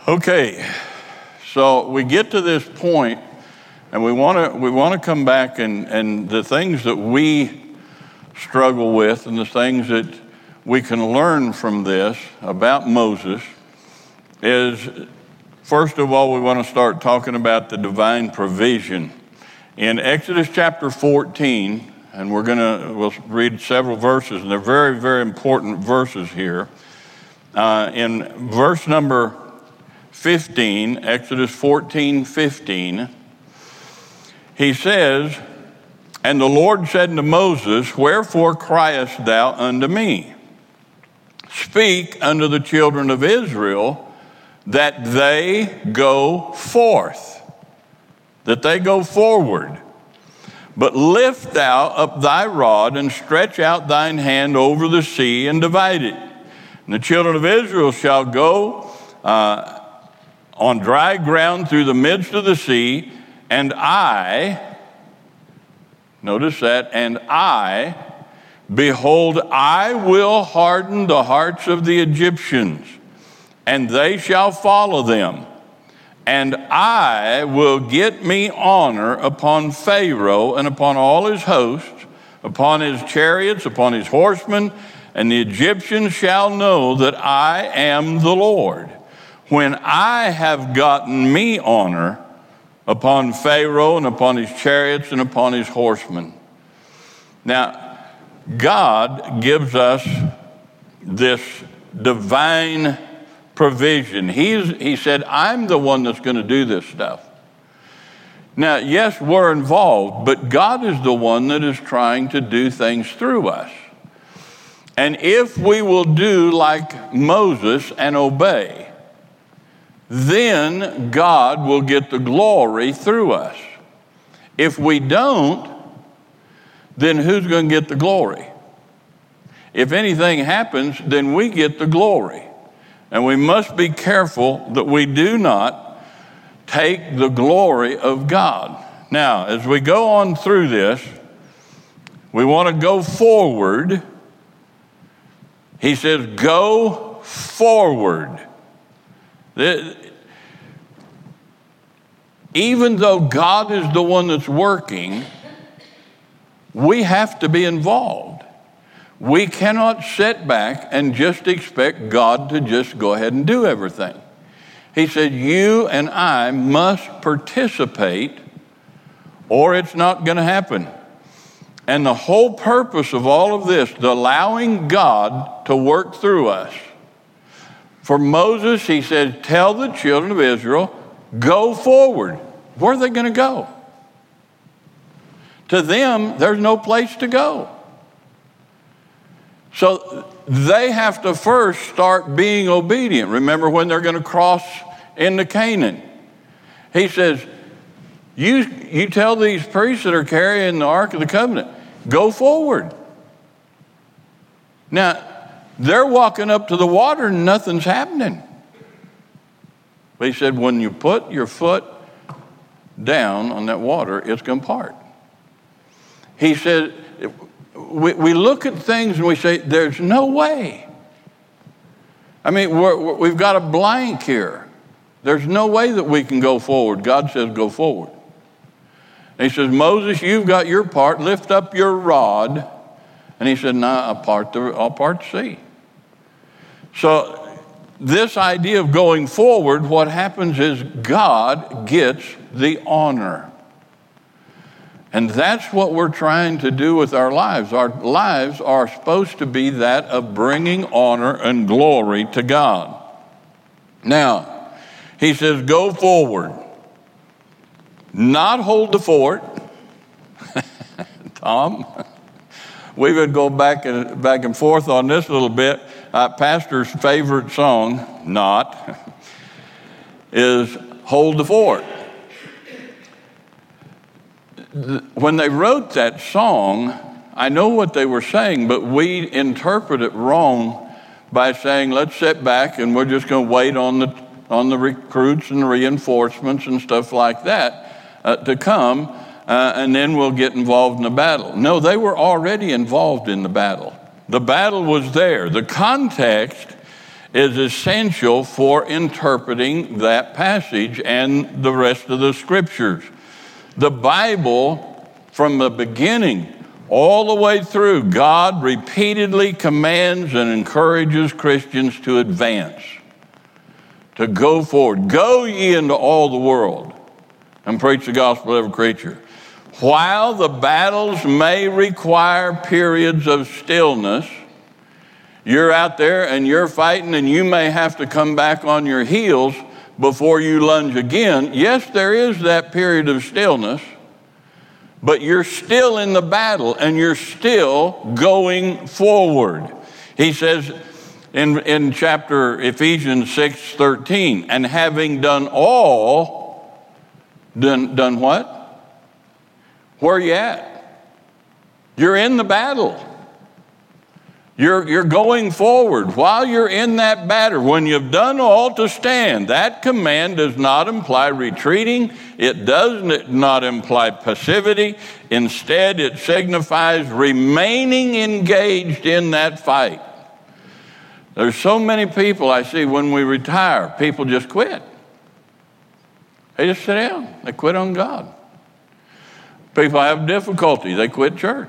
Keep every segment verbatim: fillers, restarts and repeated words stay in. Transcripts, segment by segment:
Okay, so we get to this point, and we want to we want to come back and, and the things that we struggle with and the things that we can learn from this about Moses is, first of all, we want to start talking about the divine provision. In Exodus chapter fourteen, and we're going to we'll read several verses, and they're very, very important verses here. Uh, in verse number fifteen, Exodus fourteen, fifteen, he says, "And the Lord said unto Moses, Wherefore criest thou unto me? Speak unto the children of Israel that they go forth," that they go forward. "But lift thou up thy rod and stretch out thine hand over the sea and divide it. And the children of Israel shall go uh, on dry ground through the midst of the sea, and I," notice that, "and I, behold, I will harden the hearts of the Egyptians, and they shall follow them. And I will get me honor upon Pharaoh and upon all his hosts, upon his chariots, upon his horsemen, and the Egyptians shall know that I am the Lord, when I have gotten me honor upon Pharaoh and upon his chariots and upon his horsemen." Now, God gives us this divine provision. He's, he said, I'm the one that's going to do this stuff. Now, yes, we're involved, but God is the one that is trying to do things through us. And if we will do like Moses and obey, then God will get the glory through us. If we don't, then who's going to get the glory? If anything happens, then we get the glory. And we must be careful that we do not take the glory of God. Now, as we go on through this, we want to go forward. He says, go forward. Even though God is the one that's working, we have to be involved. We cannot sit back and just expect God to just go ahead and do everything. He said, you and I must participate, or it's not going to happen. And the whole purpose of all of this, the allowing God to work through us. For Moses, he said, tell the children of Israel, go forward. Where are they going to go? To them, there's no place to go. So they have to first start being obedient. Remember when they're going to cross into Canaan. He says, you, you tell these priests that are carrying the Ark of the Covenant, go forward. Now, they're walking up to the water and nothing's happening. But he said, when you put your foot down on that water, it's going to part. He said, we, we look at things and we say, there's no way. I mean, we're, we're, we've got a blank here. There's no way that we can go forward. God says, go forward. And he says, Moses, you've got your part. Lift up your rod. And he said, no, nah, I'll part the, I'll part the sea. So this idea of going forward, what happens is God gets the honor. And that's what we're trying to do with our lives. Our lives are supposed to be that of bringing honor and glory to God. Now, he says, go forward. Not hold the fort. Tom, we would go back and, back and forth on this a little bit. Uh, Pastor's favorite song, not, is Hold the Fort. When they wrote that song, I know what they were saying, but we interpret it wrong by saying, let's sit back and we're just going to wait on the on the recruits and reinforcements and stuff like that uh, to come, uh, and then we'll get involved in the battle. No, they were already involved in the battle. The battle was there. The context is essential for interpreting that passage and the rest of the scriptures. The Bible, from the beginning all the way through, God repeatedly commands and encourages Christians to advance, to go forward. Go ye into all the world and preach the gospel to every creature. While the battles may require periods of stillness, you're out there and you're fighting, and you may have to come back on your heels before you lunge again. Yes, there is that period of stillness, but you're still in the battle and you're still going forward. He says in, in chapter Ephesians six thirteen, and having done all, done, done what? Where are you at? You're in the battle. You're, you're going forward. While you're in that battle, when you've done all to stand, that command does not imply retreating. It does not imply passivity. Instead, it signifies remaining engaged in that fight. There's so many people I see when we retire, people just quit. They just sit down. They quit on God. People have difficulty. They quit church.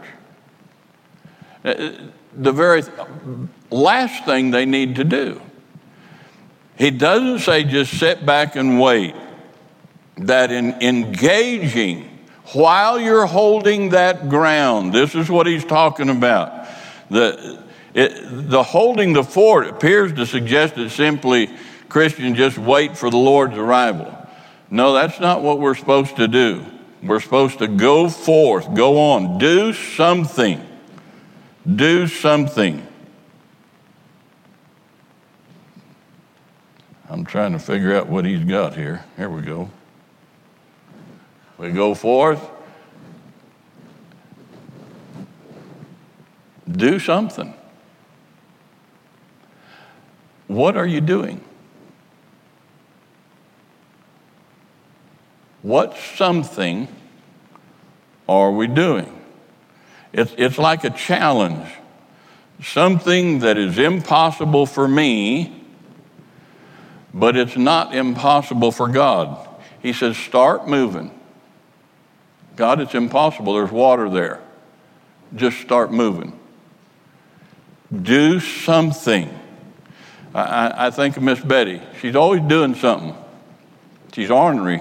The very last thing they need to do. He doesn't say just sit back and wait. That in engaging while you're holding that ground, this is what he's talking about. The, it, the holding the fort appears to suggest that simply Christians just wait for the Lord's arrival. No, that's not what we're supposed to do. We're supposed to go forth, go on, do something. Do something. I'm trying to figure out what he's got here. Here we go. We go forth. Do something. What are you doing? What something are we doing? It's, it's like a challenge, something that is impossible for me, but it's not impossible for God. He says, start moving. God, it's impossible. There's water there. Just start moving. Do something. I, I think of Miss Betty. She's always doing something. She's ornery.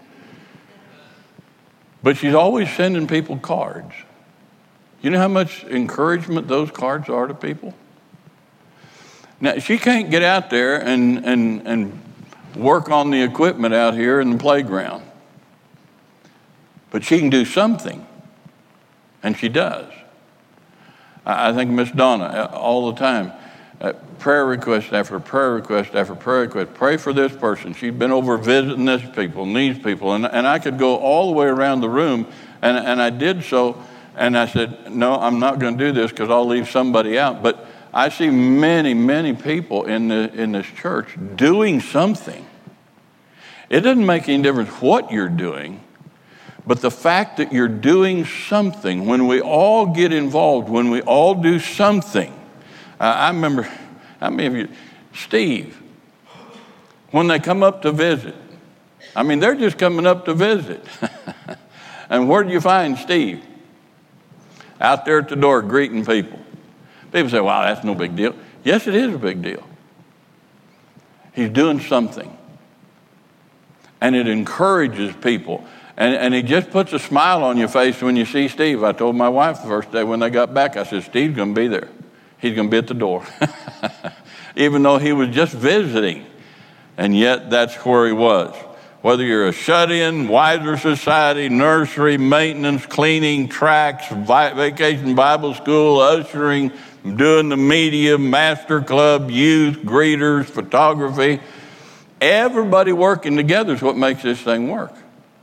But she's always sending people cards. You know how much encouragement those cards are to people? Now, she can't get out there and, and, and work on the equipment out here in the playground. But she can do something, and she does. I, I think Miss Donna, all the time, uh, prayer request after prayer request after prayer request. Pray for this person. She's been over visiting this people and these people. And, and I could go all the way around the room, and, and I did so. And I said, no, I'm not going to do this because I'll leave somebody out. But I see many, many people in the in this church doing something. It doesn't make any difference what you're doing, but the fact that you're doing something, when we all get involved, when we all do something. Uh, I remember, how many of you, Steve, when they come up to visit, I mean, they're just coming up to visit. And where do you find Steve? Out there at the door greeting people. People say, wow, that's no big deal. Yes, it is a big deal. He's doing something. And it encourages people. And, and he just puts a smile on your face when you see Steve. I told my wife the first day when they got back, I said, Steve's going to be there. He's going to be at the door. Even though he was just visiting. And yet that's where he was. Whether you're a shut-in, wiser society, nursery, maintenance, cleaning, tracks, vacation Bible school, ushering, doing the media, master club, youth, greeters, photography, everybody working together is what makes this thing work.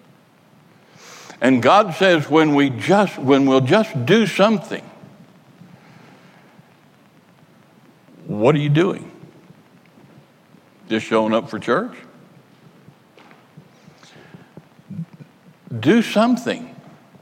And God says when we just, when we'll just do something, what are you doing? Just showing up for church? Do something.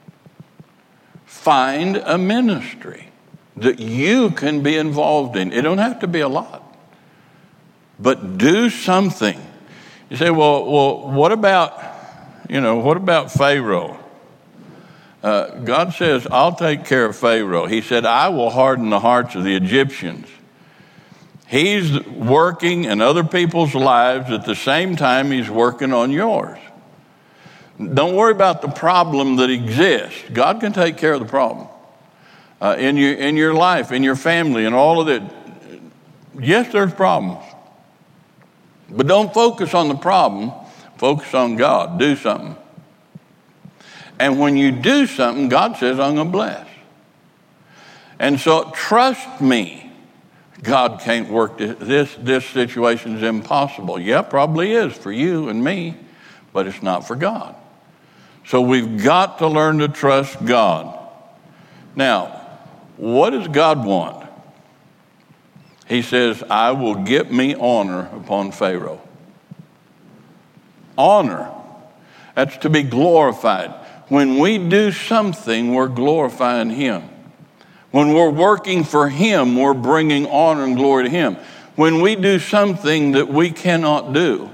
Find a ministry that you can be involved in. It don't have to be a lot. but do something. You say, well, well, what about, you know, what about Pharaoh? Uh, God says, I'll take care of Pharaoh. He said, I will harden the hearts of the Egyptians. He's working in other people's lives at the same time he's working on yours. Don't worry about the problem that exists. God can take care of the problem uh, in your in your life, in your family, and all of it. Yes, there's problems. But don't focus on the problem. Focus on God. Do something. And when you do something, God says, I'm going to bless. And so trust me. God can't work this. This, this situation is impossible. Yeah, probably is for you and me, but it's not for God. So we've got to learn to trust God. Now, what does God want? He says, I will get me honor upon Pharaoh. Honor. That's to be glorified. When we do something, we're glorifying him. When we're working for him, we're bringing honor and glory to him. When we do something that we cannot do,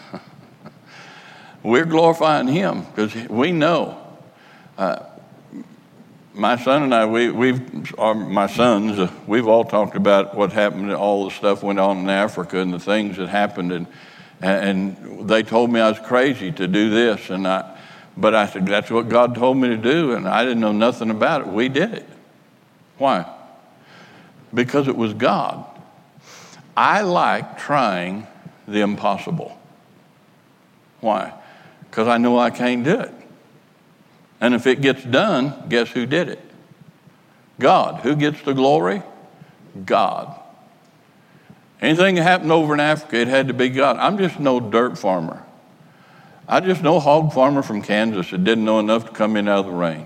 we're glorifying him because we know. Uh, my son and I, we, we've, our, my sons, uh, we've all talked about what happened, all the stuff went on in Africa and the things that happened. And, and they told me I was crazy to do this. And I, but I said, that's what God told me to do. And I didn't know nothing about it. We did it. Why? Because it was God. I like trying the impossible. Why? Because I know I can't do it. And if it gets done, guess who did it? God. Who gets the glory? God. Anything that happened over in Africa, it had to be God. I'm just no dirt farmer. I just no hog farmer from Kansas that didn't know enough to come in out of the rain.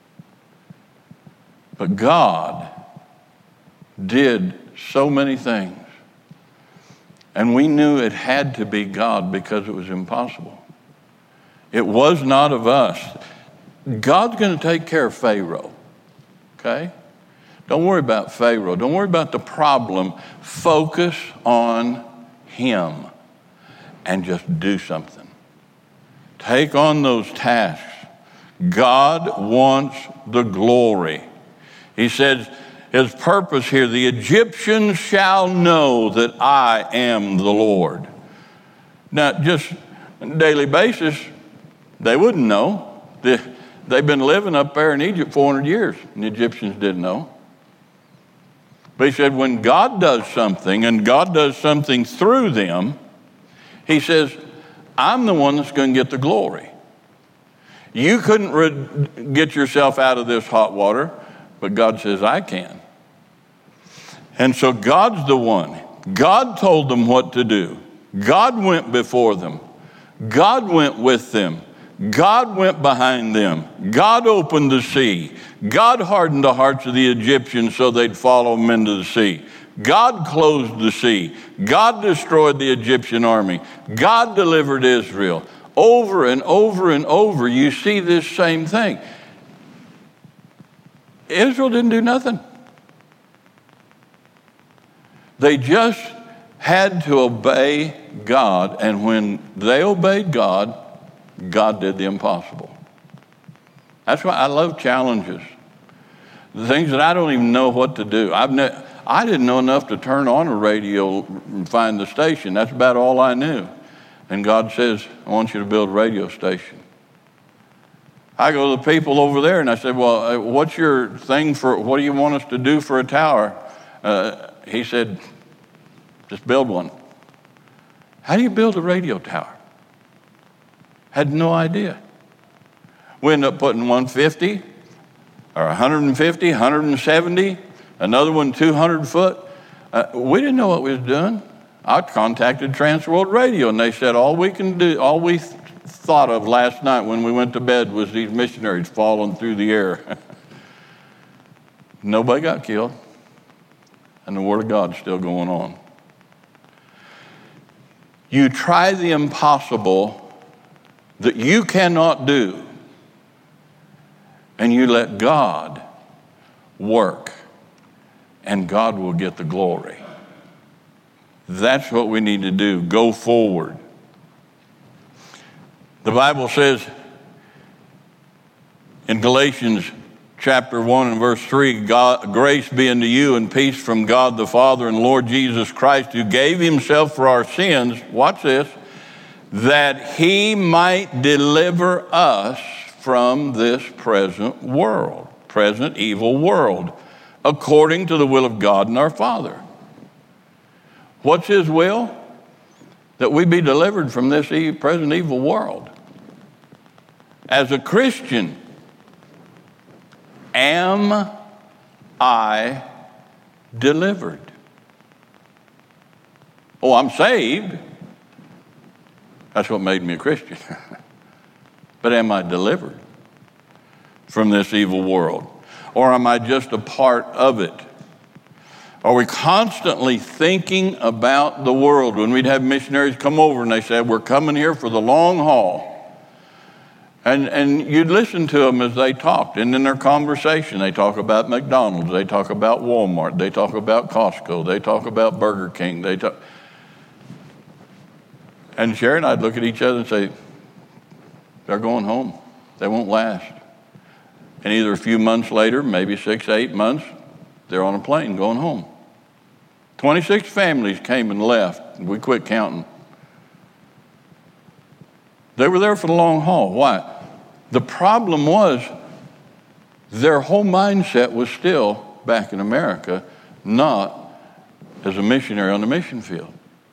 But God did so many things. And we knew it had to be God because it was impossible. It was not of us. God's going to take care of Pharaoh, okay? Don't worry about Pharaoh. Don't worry about the problem. Focus on him and just do something. Take on those tasks. God wants the glory. He says, his purpose here, the Egyptians shall know that I am the Lord. Now, just on a daily basis, they wouldn't know. They've been living up there in Egypt four hundred years, and the Egyptians didn't know. But he said, when God does something, and God does something through them, he says, I'm the one that's going to get the glory. You couldn't re- get yourself out of this hot water, but God says, I can. And so God's the one. God told them what to do. God went before them. God went with them. God went behind them. God opened the sea. God hardened the hearts of the Egyptians so they'd follow them into the sea. God closed the sea. God destroyed the Egyptian army. God delivered Israel. Over and over and over, you see this same thing. Israel didn't do nothing. They just had to obey God, and when they obeyed God, God did the impossible. That's why I love challenges. The things that I don't even know what to do. I've ne- I didn't know enough to turn on a radio and find the station. That's about all I knew. And God says, I want you to build a radio station. I go to the people over there and I said, well, what's your thing for, what do you want us to do for a tower? Uh, he said, just build one. How do you build a radio tower? Had no idea. We ended up putting one fifty or one fifty, one seventy, another one two hundred foot. Uh, we didn't know what we was doing. I contacted Trans World Radio, and they said all we can do, all we th- thought of last night when we went to bed was these missionaries falling through the air. Nobody got killed, and the Word of God's still going on. You try the impossible that you cannot do, and you let God work, and God will get the glory. That's what we need to do. Go forward. The Bible says in Galatians chapter one and verse three, God, grace be unto you and peace from God the Father and Lord Jesus Christ, who gave himself for our sins, watch this, that he might deliver us from this present world, present evil world, according to the will of God and our Father. What's his will? That we be delivered from this present evil world. As a Christian, am I delivered? Oh, I'm saved. That's what made me a Christian. But am I delivered from this evil world? Or am I just a part of it? Are we constantly thinking about the world? When we'd have missionaries come over and they said, we're coming here for the long haul. And, and you'd listen to them as they talked. And in their conversation, they talk about McDonald's. They talk about Walmart. They talk about Costco. They talk about Burger King. They talk. And Sherry and I'd look at each other and say, they're going home. They won't last. And either a few months later, maybe six, eight months, they're on a plane going home. twenty-six families came and left. We quit counting. They were there for the long haul. Why? The problem was their whole mindset was still back in America, not as a missionary on the mission field.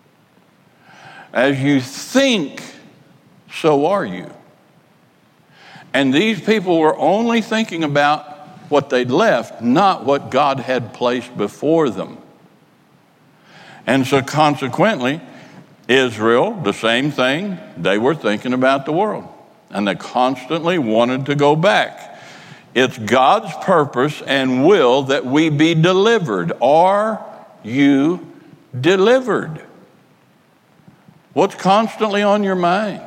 As you think, so are you. And these people were only thinking about what they'd left, not what God had placed before them. And so consequently, Israel, the same thing, they were thinking about the world. And they constantly wanted to go back. It's God's purpose and will that we be delivered. Are you delivered? What's constantly on your mind?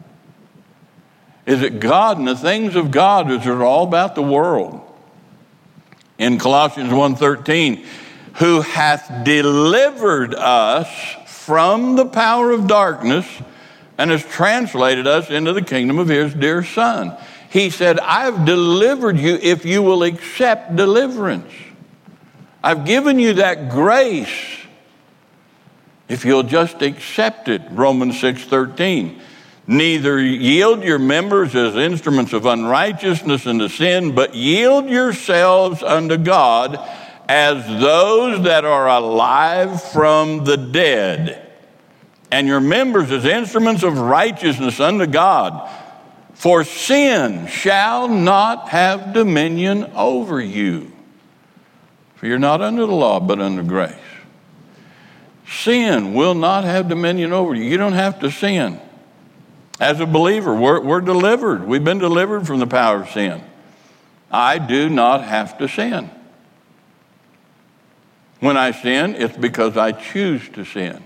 Is it God and the things of God, or is it all about the world? In Colossians one thirteen, who hath delivered us from the power of darkness and has translated us into the kingdom of his dear Son. He said, I've delivered you if you will accept deliverance. I've given you that grace if you'll just accept it. Romans six thirteen. Neither yield your members as instruments of unrighteousness unto sin, but yield yourselves unto God as those that are alive from the dead, and your members as instruments of righteousness unto God. For sin shall not have dominion over you. For you're not under the law, but under grace. Sin will not have dominion over you. You don't have to sin. As a believer, we're, we're delivered. We've been delivered from the power of sin. I do not have to sin. When I sin, it's because I choose to sin.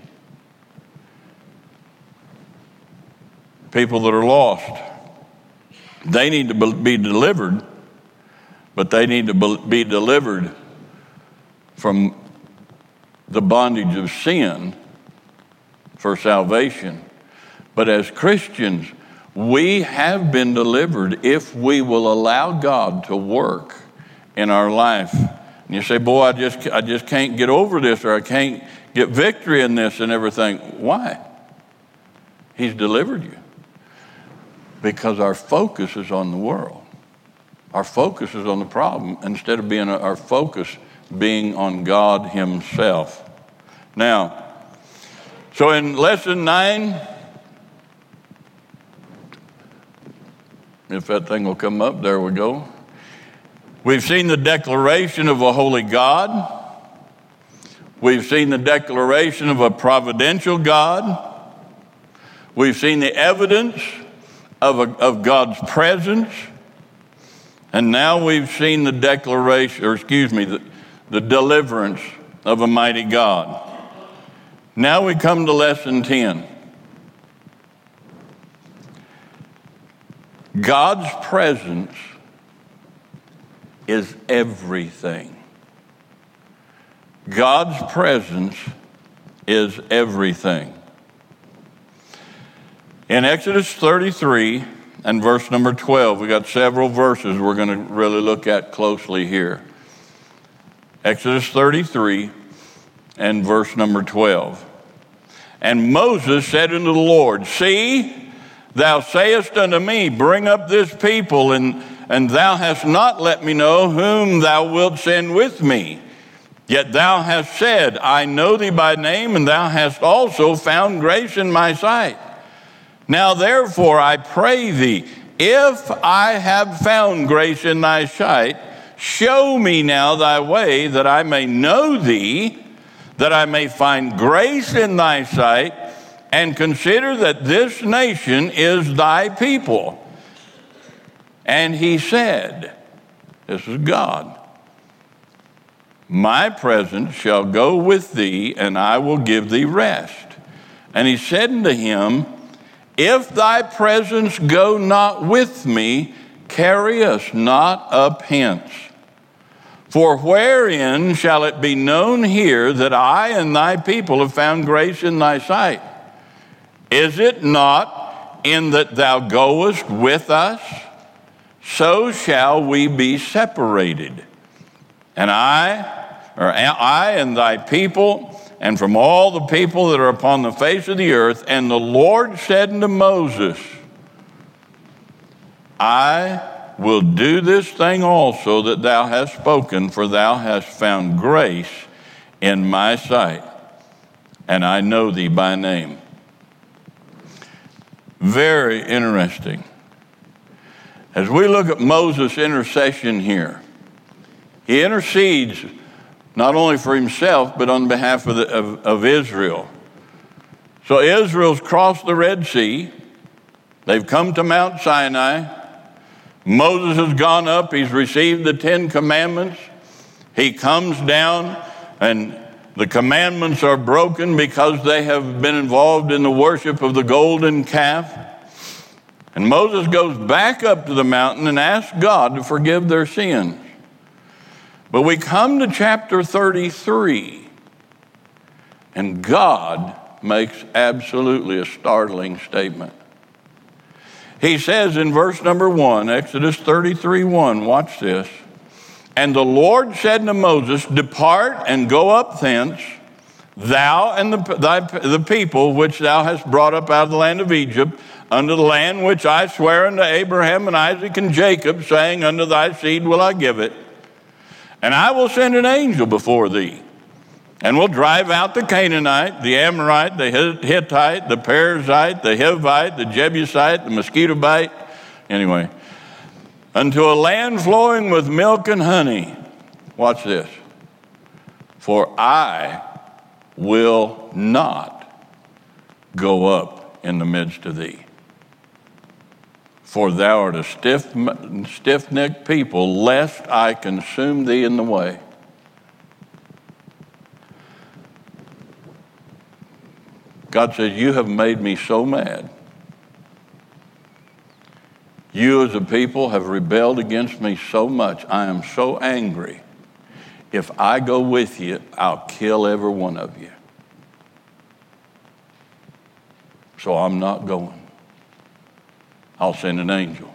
People that are lost, they need to be delivered, but they need to be delivered from the bondage of sin for salvation. But as Christians, we have been delivered if we will allow God to work in our life. And you say, boy, I just, I just can't get over this, or I can't get victory in this and everything. Why? He's delivered you. Because our focus is on the world. Our focus is on the problem instead of being our focus being on God himself. Now, so in lesson nine, if that thing will come up, there we go. We've seen the declaration of a holy God. We've seen the declaration of a providential God. We've seen the evidence of, a, of God's presence. And now we've seen the declaration, or excuse me, the, the deliverance of a mighty God. Now we come to lesson ten. God's presence is everything. God's presence is everything. In Exodus thirty-three and verse number twelve, we got several verses we're going to really look at closely here. Exodus thirty-three and verse number twelve. And Moses said unto the Lord, See, thou sayest unto me, bring up this people, and, and thou hast not let me know whom thou wilt send with me. Yet thou hast said, I know thee by name, and thou hast also found grace in my sight. Now therefore I pray thee, if I have found grace in thy sight, show me now thy way, that I may know thee, that I may find grace in thy sight, and consider that this nation is thy people. And he said, this is God, my presence shall go with thee, and I will give thee rest. And he said unto him, if thy presence go not with me, carry us not up hence. For wherein shall it be known here that I and thy people have found grace in thy sight? Is it not in that thou goest with us? So shall we be separated. And I, or I and thy people, and from all the people that are upon the face of the earth. And the Lord said unto Moses, I will do this thing also that thou hast spoken, for thou hast found grace in my sight, and I know thee by name. Very interesting. As we look at Moses' intercession here, he intercedes not only for himself, but on behalf of, the, of, of Israel. So Israel's crossed the Red Sea. They've come to Mount Sinai. Moses has gone up. He's received the Ten Commandments. He comes down, and the commandments are broken because they have been involved in the worship of the golden calf. And Moses goes back up to the mountain and asks God to forgive their sins. But we come to chapter thirty-three, and God makes absolutely a startling statement. He says in verse number one, Exodus thirty-three one, watch this. And the Lord said to Moses, depart and go up thence, thou and the, thy, the people which thou hast brought up out of the land of Egypt, unto the land which I swear unto Abraham and Isaac and Jacob, saying, unto thy seed will I give it. And I will send an angel before thee, and will drive out the Canaanite, the Amorite, the Hittite, the Perizzite, the Hivite, the Jebusite, the mosquito bite. Anyway, unto a land flowing with milk and honey. Watch this. For I will not go up in the midst of thee. For thou art a stiff, stiff-necked people, lest I consume thee in the way. God says, you have made me so mad. You as a people have rebelled against me so much. I am so angry. If I go with you, I'll kill every one of you. So I'm not going. I'll send an angel.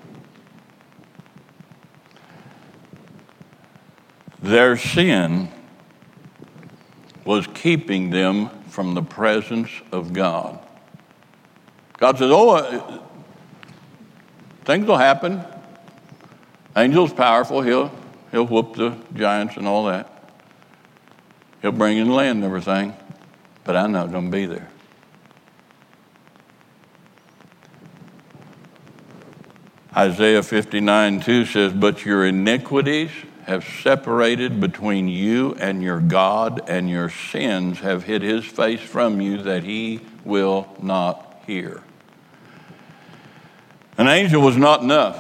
Their sin was keeping them from the presence of God. God says, oh, uh, things will happen. Angel's powerful. He'll, he'll whoop the giants and all that. He'll bring in land and everything. But I'm not going to be there. Isaiah fifty-nine two says, but your iniquities have separated between you and your God, and your sins have hid his face from you, that he will not hear. An angel was not enough.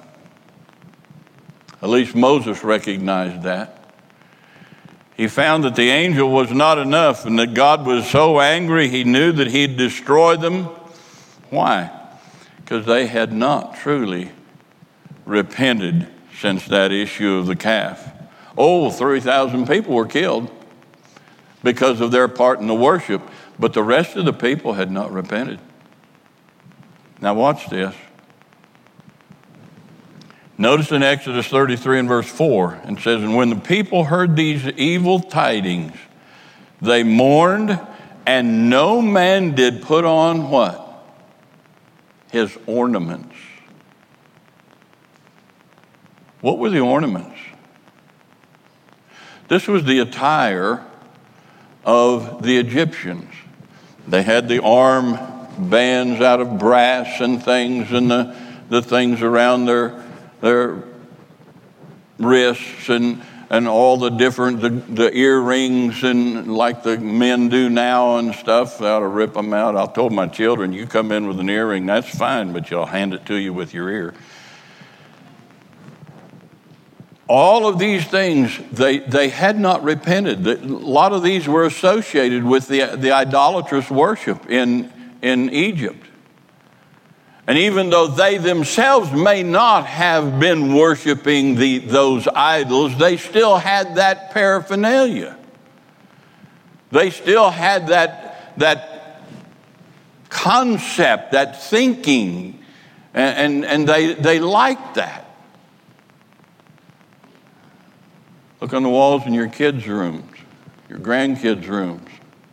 At least Moses recognized that. He found that the angel was not enough, and that God was so angry he knew that he'd destroy them. Why? Because they had not truly repented since that issue of the calf. Oh, three thousand people were killed because of their part in the worship. But the rest of the people had not repented. Now watch this. Notice in Exodus thirty-three and verse four, it says, and when the people heard these evil tidings, they mourned, and no man did put on what? His ornaments. What were the ornaments? This was the attire of the Egyptians. They had the arm bands out of brass and things, and the, the things around their their wrists, and and all the different the, the earrings, and like the men do now and stuff. I ought to rip them out. I told my children, you come in with an earring, that's fine, but you'll hand it to you with your ear. All of these things, they, they had not repented. A lot of these were associated with the, the idolatrous worship in, in Egypt. And even though they themselves may not have been worshiping the, those idols, they still had that paraphernalia. They still had that, that concept, that thinking, and, and, and they, they liked that. Look on the walls in your kids' rooms, your grandkids' rooms.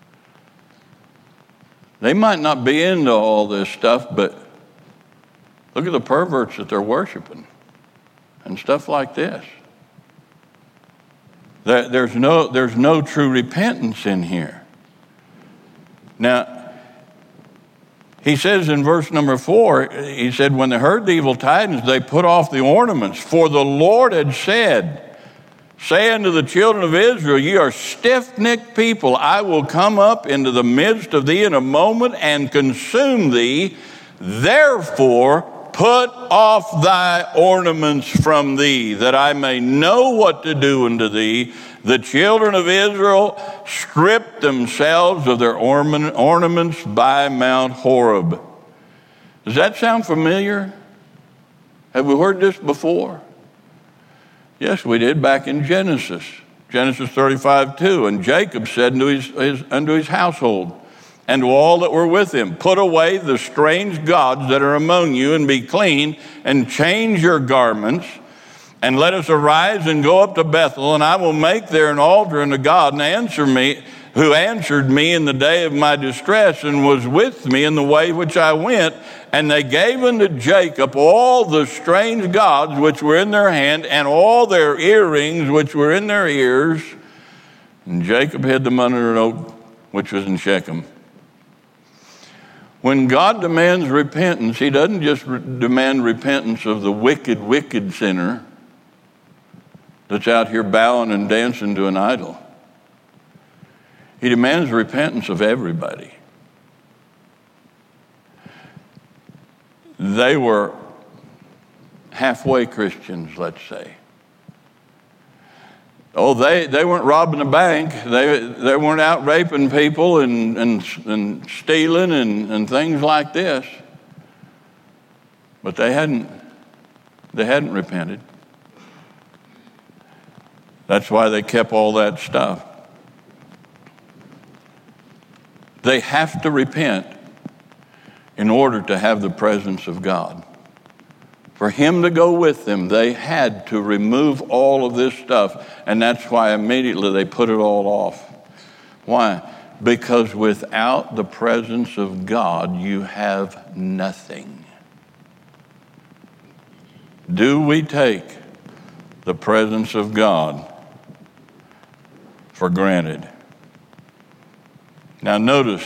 They might not be into all this stuff, but look at the perverts that they're worshiping and stuff like this. There, there's no, there's no true repentance in here. Now, he says in verse number four, he said, when they heard the evil tidings, they put off the ornaments, for the Lord had said, say unto the children of Israel, ye are stiff-necked people. I will come up into the midst of thee in a moment and consume thee. Therefore, put off thy ornaments from thee, that I may know what to do unto thee. The children of Israel stripped themselves of their ornaments by Mount Horeb. Does that sound familiar? Have we heard this before? Yes, we did back in Genesis. Genesis thirty-five two. And Jacob said unto his, his, unto his household and to all that were with him, put away the strange gods that are among you, and be clean, and change your garments, and let us arise and go up to Bethel, and I will make there an altar unto God, and answer me, who answered me in the day of my distress, and was with me in the way which I went. And they gave unto Jacob all the strange gods which were in their hand, and all their earrings which were in their ears. And Jacob hid them under an oak which was in Shechem. When God demands repentance, he doesn't just re- demand repentance of the wicked, wicked sinner that's out here bowing and dancing to an idol. He demands repentance of everybody. They were halfway Christians, let's say. Oh, they, they weren't robbing a bank. They, they weren't out raping people and, and, and stealing and, and things like this. But they hadn't, they hadn't repented. That's why they kept all that stuff. They have to repent in order to have the presence of God. For him to go with them, they had to remove all of this stuff. And that's why immediately they put it all off. Why? Because without the presence of God, you have nothing. Do we take the presence of God for granted? Now notice,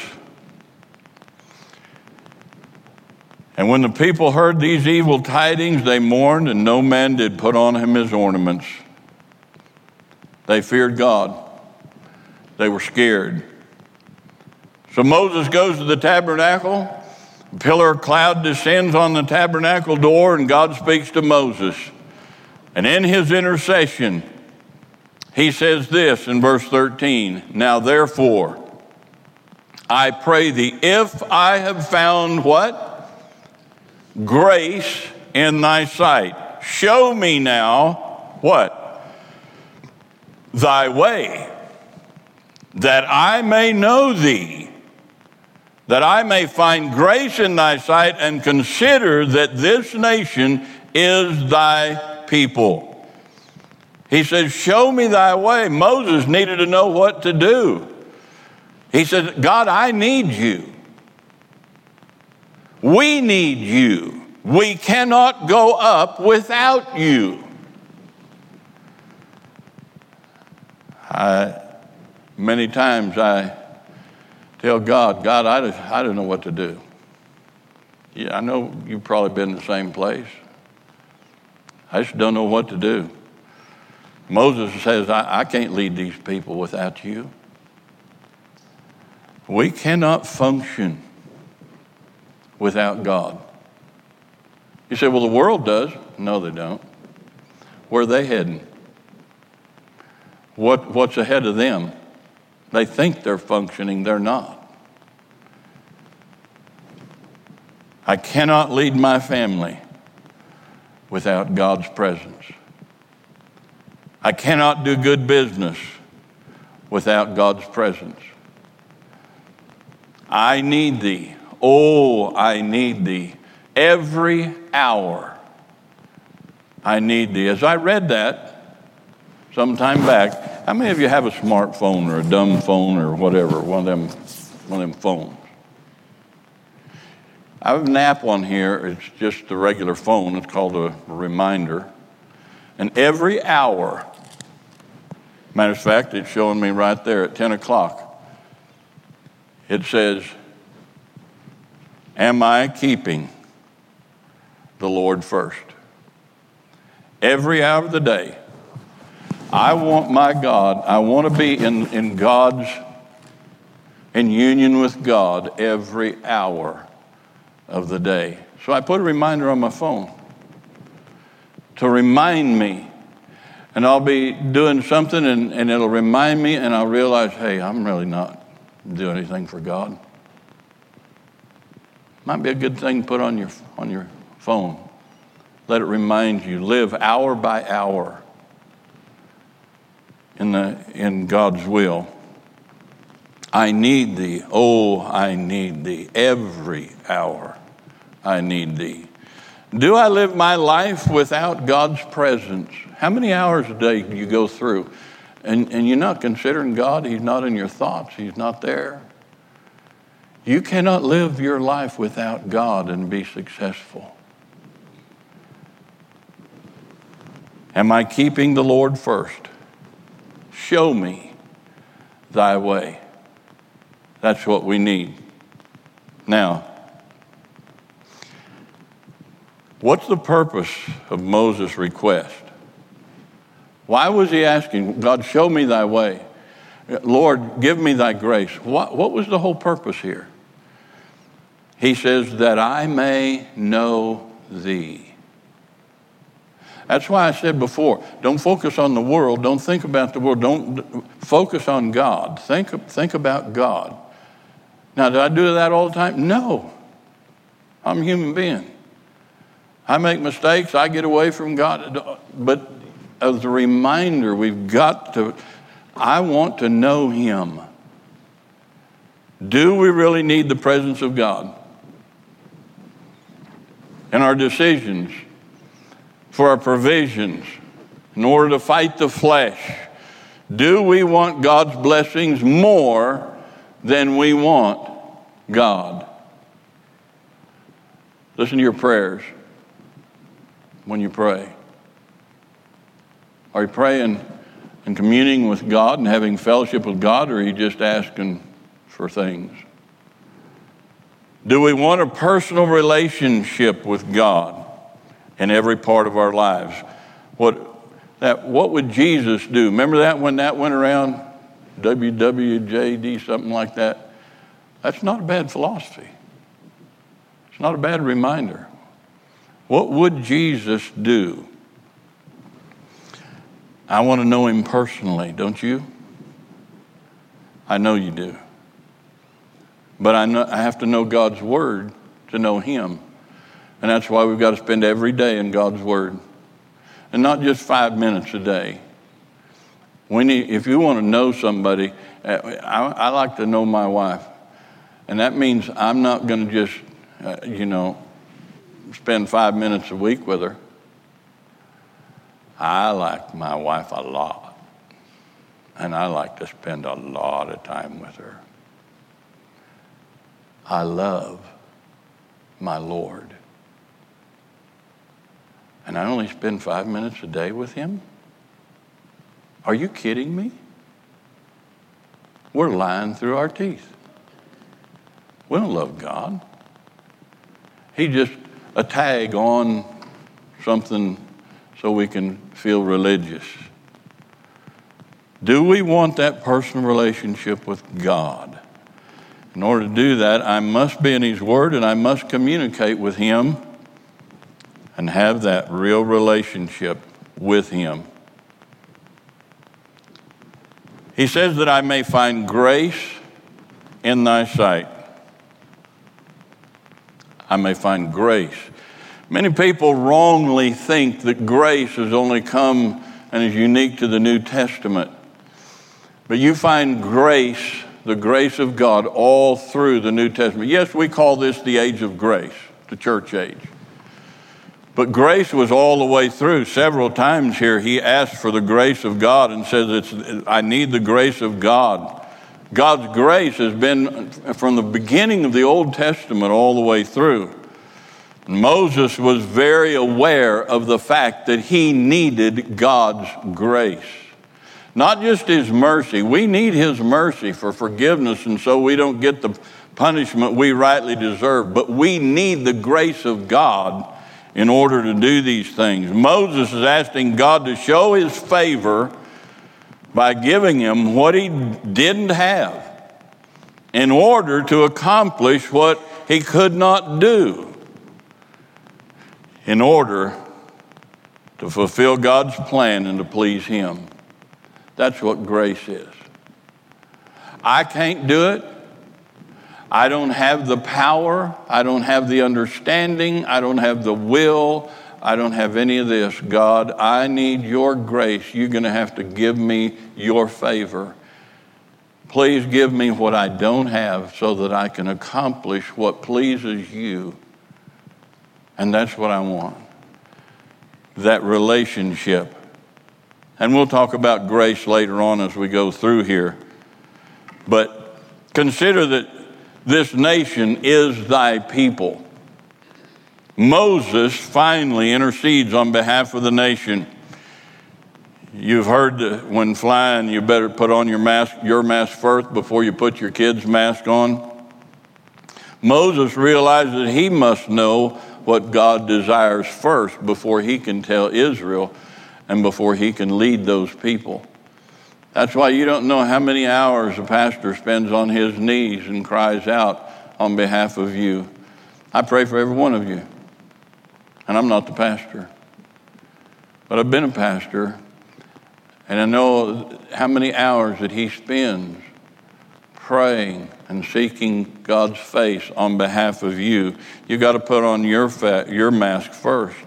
and when the people heard these evil tidings, they mourned, and no man did put on him his ornaments. They feared God. They were scared. So Moses goes to the tabernacle. A pillar of cloud descends on the tabernacle door, and God speaks to Moses. And in his intercession, he says this in verse thirteen, now therefore, I pray thee, if I have found what? Grace in thy sight. Show me now what? Thy way, that I may know thee, that I may find grace in thy sight, and consider that this nation is thy people. He says, show me thy way. Moses needed to know what to do. He said, God, I need you. We need you. We cannot go up without you. I, many times I tell God, God, I, just, I don't know what to do. Yeah, I know you've probably been in the same place. I just don't know what to do. Moses says, I, I can't lead these people without you. We cannot function without God. You say, well, the world does. No, they don't. Where are they heading? What, what's ahead of them? They think they're functioning, they're not. I cannot lead my family without God's presence. I cannot do good business without God's presence. I need thee. Oh, I need thee. Every hour I need thee. As I read that some time back, how many of you have a smartphone or a dumb phone or whatever, one of them, one of them phones? I have an app on here. It's just a regular phone. It's called a reminder. And every hour, matter of fact, it's showing me right there at ten o'clock. It says, am I keeping the Lord first? Every hour of the day, I want my God, I want to be in, in God's, in union with God every hour of the day. So I put a reminder on my phone to remind me. And I'll be doing something and, and it'll remind me, and I'll realize, hey, I'm really not doing anything for God. Might be a good thing to put on your on your phone. Let it remind you. Live hour by hour in the in God's will. I need thee. Oh, I need thee. Every hour I need thee. Do I live my life without God's presence? How many hours a day do you go through and, and you're not considering God? He's not in your thoughts. He's not there. You cannot live your life without God and be successful. Am I keeping the Lord first? Show me thy way. That's what we need. Now, what's the purpose of Moses' request? Why was he asking, God, show me thy way? Lord, give me thy grace. What, what was the whole purpose here? He says, that I may know thee. That's why I said before, don't focus on the world. Don't think about the world. Don't focus on God. Think, think about God. Now, do I do that all the time? No. I'm a human being. I make mistakes. I get away from God. But as a reminder, we've got to, I want to know him. Do we really need the presence of God in our decisions, for our provisions, in order to fight the flesh? Do we want God's blessings more than we want God? Listen to your prayers when you pray. Are you praying and communing with God and having fellowship with God, or are you just asking for things? Do we want a personal relationship with God in every part of our lives? What that what would Jesus do? Remember that when that went around, W W J D, something like that? That's not a bad philosophy. It's not a bad reminder. What would Jesus do? I want to know him personally, don't you? I know you do. But I know I have to know God's word to know him. And that's why we've got to spend every day in God's word. And not just five minutes a day. We need, if you want to know somebody, I, I like to know my wife. And that means I'm not going to just, uh, you know, spend five minutes a week with her. I like my wife a lot, and I like to spend a lot of time with her. I love my Lord. And I only spend five minutes a day with him? Are you kidding me? We're lying through our teeth. We don't love God. He just a tag on something so we can feel religious. Do we want that personal relationship with God? In order to do that, I must be in his word and I must communicate with him and have that real relationship with him. He says that I may find grace in thy sight. I may find grace. Many people wrongly think that grace has only come and is unique to the New Testament. But you find grace, the grace of God, all through the New Testament. Yes, we call this the age of grace, the church age. But grace was all the way through. Several times here he asked for the grace of God and says, it's, I need the grace of God. God's grace has been from the beginning of the Old Testament all the way through. Moses was very aware of the fact that he needed God's grace. Not just his mercy. We need his mercy for forgiveness, and so we don't get the punishment we rightly deserve. But we need the grace of God in order to do these things. Moses is asking God to show his favor by giving him what he didn't have in order to accomplish what he could not do, in order to fulfill God's plan and to please him. That's what grace is. I can't do it. I don't have the power. I don't have the understanding. I don't have the will. I don't have any of this. God, I need your grace. You're going to have to give me your favor. Please give me what I don't have so that I can accomplish what pleases you. And that's what I want. That relationship. And we'll talk about grace later on as we go through here. But consider that this nation is thy people. Moses finally intercedes on behalf of the nation. You've heard that when flying, you better put on your mask, your mask first before you put your kid's mask on. Moses realized that he must know what God desires first before he can tell Israel and before he can lead those people. That's why you don't know how many hours a pastor spends on his knees and cries out on behalf of you. I pray for every one of you. And I'm not the pastor. But I've been a pastor. And I know how many hours that he spends praying and seeking God's face on behalf of you. You got to put on your fa- your mask first.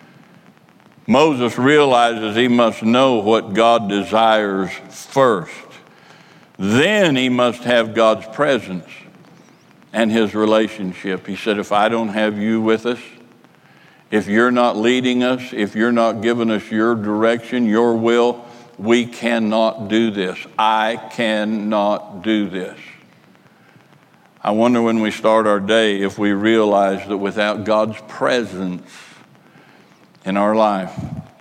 Moses realizes he must know what God desires first. Then he must have God's presence and his relationship. He said, if I don't have you with us, if you're not leading us, if you're not giving us your direction, your will, we cannot do this. I cannot do this. I wonder when we start our day if we realize that without God's presence in our life,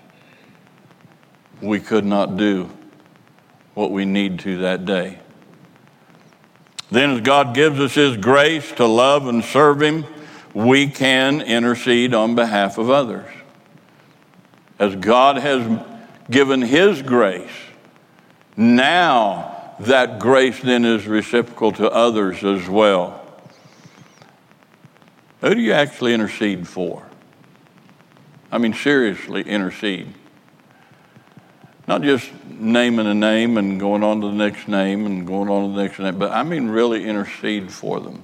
we could not do what we need to that day. Then as God gives us his grace to love and serve him, we can intercede on behalf of others. As God has given his grace, now that grace then is reciprocal to others as well. Who do you actually intercede for? I mean, seriously intercede. Not just naming a name and going on to the next name and going on to the next name, but I mean really intercede for them.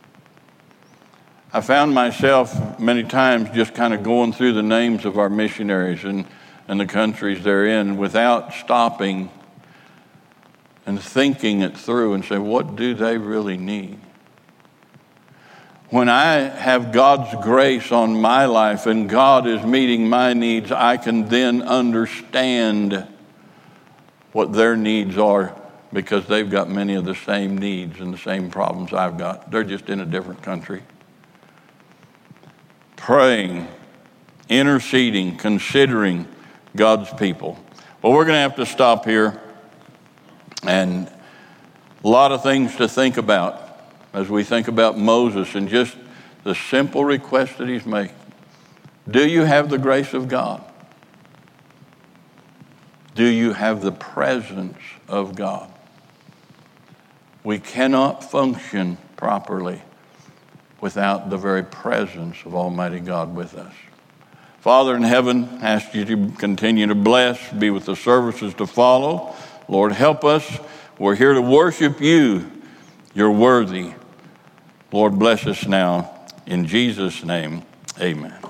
I found myself many times just kind of going through the names of our missionaries and, and the countries they're in without stopping and thinking it through and say, what do they really need? when I have God's grace on my life and God is meeting my needs, I can then understand what their needs are, because they've got many of the same needs and the same problems I've got. They're just in a different country. Praying, interceding, considering God's people. Well, we're going to have to stop here, and a lot of things to think about as we think about Moses and just the simple request that he's making. Do you have the grace of God? Do you have the presence of God? We cannot function properly without the very presence of Almighty God with us. Father in heaven, I ask you to continue to bless, be with the services to follow. Lord, help us. We're here to worship you. You're worthy. Lord, bless us now. In Jesus' name, amen.